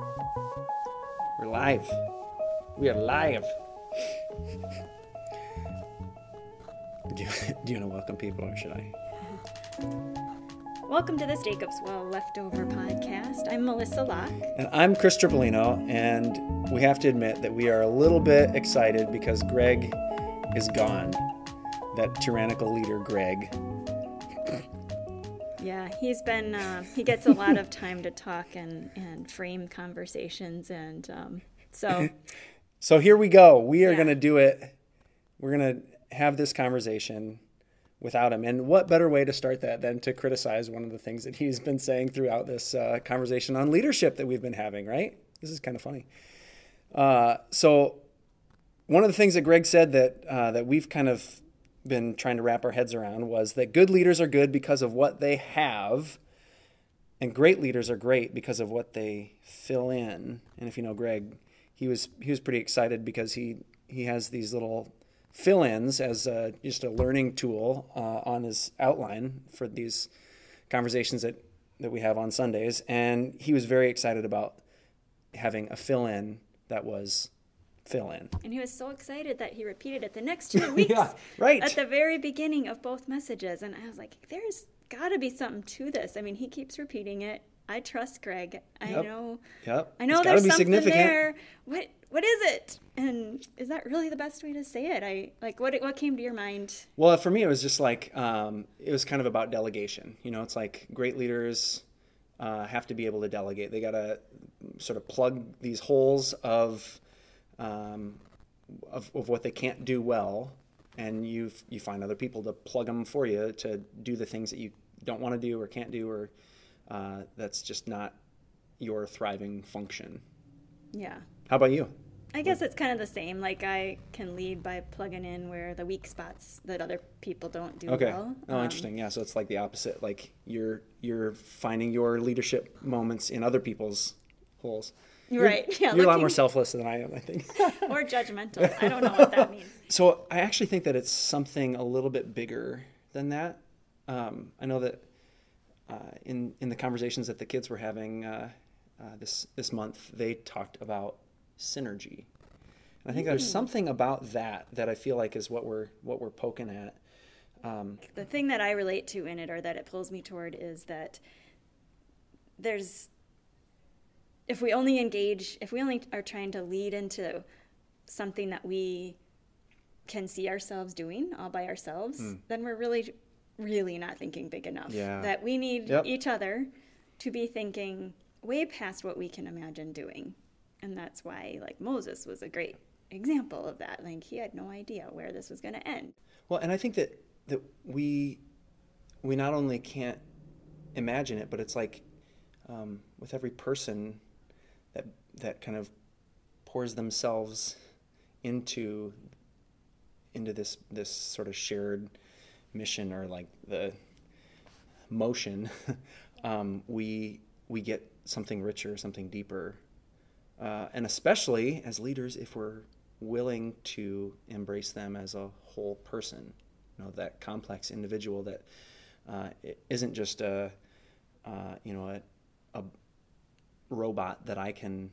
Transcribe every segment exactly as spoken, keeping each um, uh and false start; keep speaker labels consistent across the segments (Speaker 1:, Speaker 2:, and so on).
Speaker 1: We're live. We are live. Do you, do you want to welcome people, or should I?
Speaker 2: Welcome to this Jacob's Well Leftover podcast. I'm Melissa Locke.
Speaker 1: And I'm Chris Tripolino, and we have to admit that we are a little bit excited because Greg is gone. That tyrannical leader, Greg.
Speaker 2: Yeah, he's been, uh, he gets a lot of time to talk and, and frame conversations, and um, so.
Speaker 1: So here we go. We are
Speaker 2: Yeah.
Speaker 1: going to do it. We're going to have this conversation without him. And what better way to start that than to criticize one of the things that he's been saying throughout this uh, conversation on leadership that we've been having, right? This is kind of funny. Uh, so one of the things that Greg said that uh, that we've kind of been trying to wrap our heads around was that good leaders are good because of what they have, and great leaders are great because of what they fill in. And if you know Greg, he was he was pretty excited because he he has these little fill-ins as a, just a learning tool uh, on his outline for these conversations that, that we have on Sundays. And he was very excited about having a fill-in that was fill-in.
Speaker 2: And he was so excited that he repeated it the next two weeks.
Speaker 1: Yeah, right.
Speaker 2: At the very beginning of both messages. And I was like, there's got to be something to this. I mean, he keeps repeating it. I trust Greg. I
Speaker 1: Yep.
Speaker 2: know.
Speaker 1: Yep.
Speaker 2: I know
Speaker 1: It's gotta
Speaker 2: there's
Speaker 1: be
Speaker 2: something
Speaker 1: significant.
Speaker 2: there. What what is it? And is that really the best way to say it? I like what what came to your mind?
Speaker 1: Well, for me, it was just like, um, it was kind of about delegation. You know, it's like great leaders uh, have to be able to delegate. They got to sort of plug these holes of, um, of of what they can't do well, and you you find other people to plug them for you to do the things that you don't want to do or can't do, or uh, that's just not your thriving function.
Speaker 2: Yeah.
Speaker 1: How about you?
Speaker 2: I guess it's kind of the same. Like I can lead by plugging in where the weak spots that other people don't do
Speaker 1: Okay.
Speaker 2: well.
Speaker 1: Oh,
Speaker 2: Um,
Speaker 1: interesting. Yeah. So it's like the opposite. Like you're you're finding your leadership moments in other people's holes. You're-
Speaker 2: Right. Yeah.
Speaker 1: You're a lot
Speaker 2: looking-
Speaker 1: more selfless than I am, I think.
Speaker 2: or judgmental. I don't know what that means.
Speaker 1: So I actually think that it's something a little bit bigger than that. Um, I know that uh, in in the conversations that the kids were having uh, uh, this this month, they talked about synergy. And I think there's something about that that I feel like is what we're what we're poking at. Um,
Speaker 2: The thing that I relate to in it, or that it pulls me toward, is that there's, if we only engage, if we only are trying to lead into something that we can see ourselves doing all by ourselves, then we're really, really not thinking big enough.
Speaker 1: Yeah.
Speaker 2: That we need
Speaker 1: Yep.
Speaker 2: each other to be thinking way past what we can imagine doing. And that's why, like, Moses was a great example of that. Like, he had no idea where this was going to end.
Speaker 1: Well, and I think that that we we not only can't imagine it, but it's like um, with every person that that kind of pours themselves into into this this sort of shared mission, or like the motion, um, we we get something richer, something deeper, uh, and especially as leaders, if we're willing to embrace them as a whole person, you know, that complex individual that uh, isn't just a, uh, you know, a, a robot that I can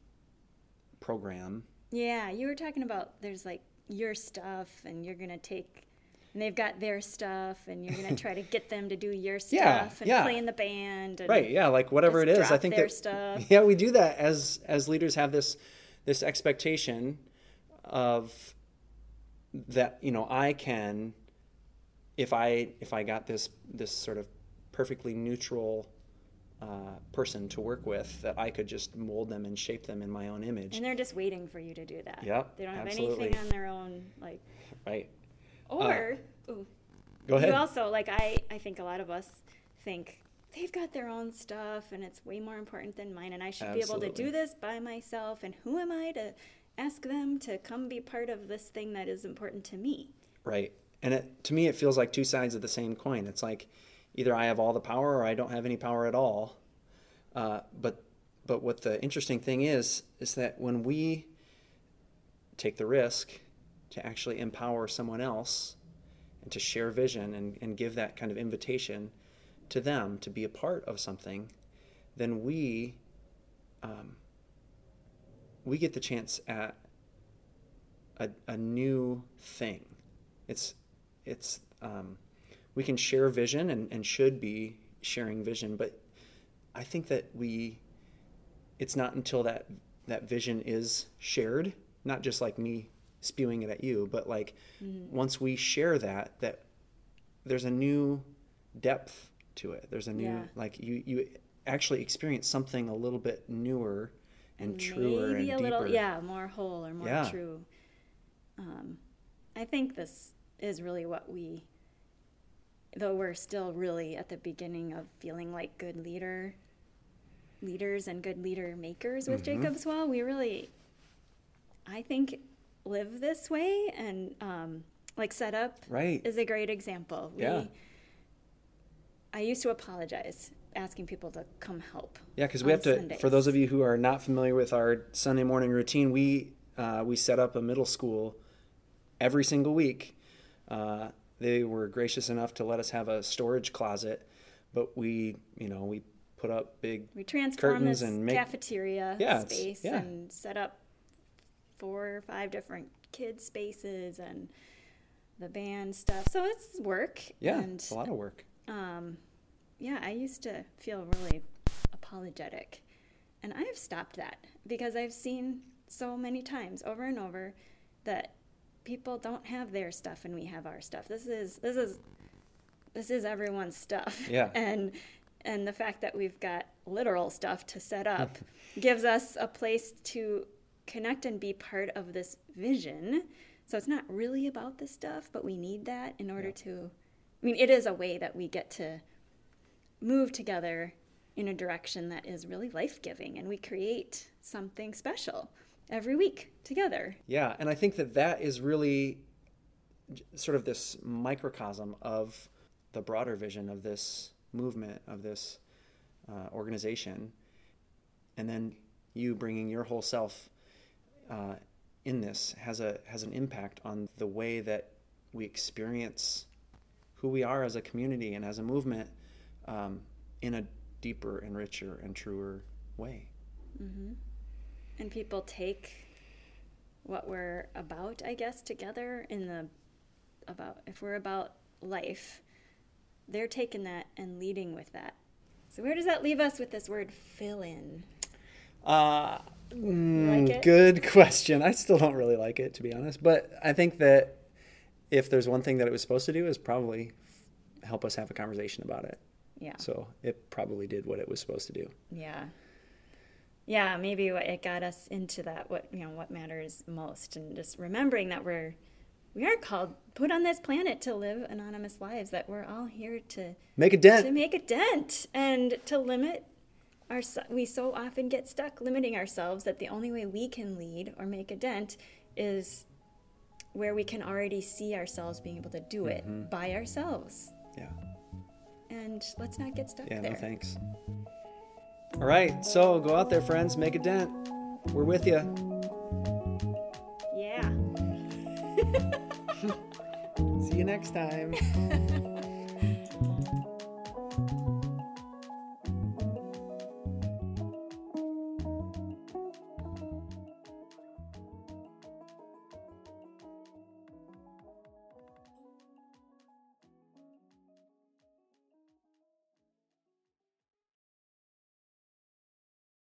Speaker 1: program.
Speaker 2: Yeah, you were talking about there's like your stuff, and you're going to take, and they've got their stuff, and you're going to try to get them to do your stuff
Speaker 1: Yeah,
Speaker 2: and
Speaker 1: yeah.
Speaker 2: play in the band. And
Speaker 1: Right, yeah, like whatever
Speaker 2: just
Speaker 1: it is. I
Speaker 2: drop
Speaker 1: think
Speaker 2: their
Speaker 1: that
Speaker 2: stuff.
Speaker 1: yeah, we do that as as leaders, have this this expectation of that, you know, I can, if I if I got this this sort of perfectly neutral uh, person to work with, that I could just mold them and shape them in my own image.
Speaker 2: And they're just waiting for you to do that.
Speaker 1: Yep,
Speaker 2: They don't have
Speaker 1: absolutely.
Speaker 2: anything on their own, like,
Speaker 1: Right.
Speaker 2: or, ooh,
Speaker 1: Go ahead.
Speaker 2: you also, like, I, I think a lot of us think they've got their own stuff, and it's way more important than mine, and I should be able to
Speaker 1: Absolutely.
Speaker 2: do this by myself, and who am I to ask them to come be part of this thing that is important to me?
Speaker 1: Right. And it, to me, it feels like two sides of the same coin. It's like either I have all the power or I don't have any power at all. Uh, but but what the interesting thing is, is that when we take the risk to actually empower someone else and to share vision and, and give that kind of invitation to them to be a part of something, then we um, we get the chance at a, a new thing. It's, it's, um, we can share vision and, and should be sharing vision, but I think that we, it's not until that, that vision is shared, not just like me spewing it at you, but like mm-hmm. once we share that, that there's a new depth to it. There's a new, yeah. like you, you actually experience something a little bit newer and, and truer
Speaker 2: maybe
Speaker 1: and
Speaker 2: a
Speaker 1: deeper.
Speaker 2: Little, yeah, more whole or more
Speaker 1: yeah.
Speaker 2: true. Um, I think this is really what we, though we're still really at the beginning of feeling like good leader, leaders and good leader makers with mm-hmm. Jacob's Well, we really, I think, live this way, and um, like Setup
Speaker 1: right.
Speaker 2: is a great example. We,
Speaker 1: yeah.
Speaker 2: I used to apologize asking people to come help.
Speaker 1: Yeah, because we have to,
Speaker 2: Sundays.
Speaker 1: For those of you who are not familiar with our Sunday morning routine, we uh, we set up a middle school every single week. Uh, they were gracious enough to let us have a storage closet, but we, you know, we put up big
Speaker 2: we transformed
Speaker 1: curtains
Speaker 2: this
Speaker 1: and make,
Speaker 2: cafeteria
Speaker 1: yeah,
Speaker 2: space
Speaker 1: yeah.
Speaker 2: and set up four or five different kids spaces and the band stuff. So it's work.
Speaker 1: Yeah,
Speaker 2: and,
Speaker 1: it's a lot of work.
Speaker 2: Um, yeah, I used to feel really apologetic, and I've stopped that because I've seen so many times over and over that people don't have their stuff and we have our stuff. This is this is this is everyone's stuff.
Speaker 1: Yeah.
Speaker 2: And and the fact that we've got literal stuff to set up gives us a place to connect and be part of this vision. So it's not really about the stuff, but we need that in order yeah. to, I mean, it is a way that we get to move together in a direction that is really life-giving, and we create something special every week together.
Speaker 1: Yeah, and I think that that is really sort of this microcosm of the broader vision of this movement, of this uh, organization, and then you bringing your whole self uh, in this has a has an impact on the way that we experience who we are as a community and as a movement um, in a deeper and richer and truer way.
Speaker 2: Mm-hmm. And people take what we're about, I guess, together in the about if we're about life, they're taking that and leading with that. So where does that leave us with this word fill in?
Speaker 1: Uh, mm,
Speaker 2: like
Speaker 1: good question. I still don't really like it, to be honest. But I think that if there's one thing that it was supposed to do is probably help us have a conversation about it.
Speaker 2: Yeah.
Speaker 1: So it probably did what it was supposed to do.
Speaker 2: Yeah. Yeah, maybe what it got us into that, what, you know, what matters most, and just remembering that we're, we are called, put on this planet to live anonymous lives, that we're all here to
Speaker 1: make a dent,
Speaker 2: to make a dent, and to limit our, we so often get stuck limiting ourselves that the only way we can lead or make a dent is where we can already see ourselves being able to do it mm-hmm. by ourselves.
Speaker 1: Yeah.
Speaker 2: And let's not get stuck
Speaker 1: yeah,
Speaker 2: there.
Speaker 1: Yeah, no thanks. All right, so go out there, friends, make a dent. We're with you.
Speaker 2: Yeah.
Speaker 1: See you next time.